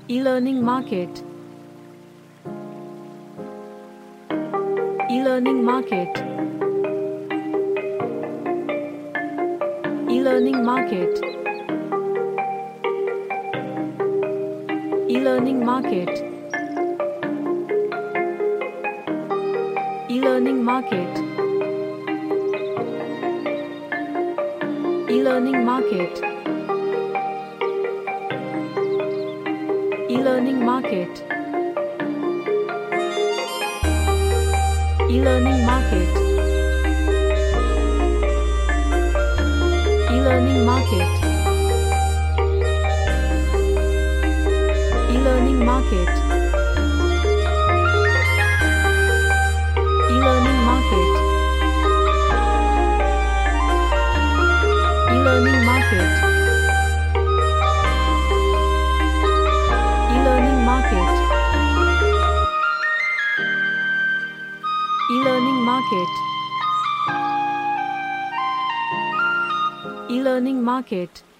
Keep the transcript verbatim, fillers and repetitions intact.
E-learning market. E-learning market. E-learning market. E-learning market. E-learning market. E-learning market. E-learning market. E-learning market. E-learning market. E-learning market. E-learning market. E-learning market. E-learning market. E-learning market. E-learning market.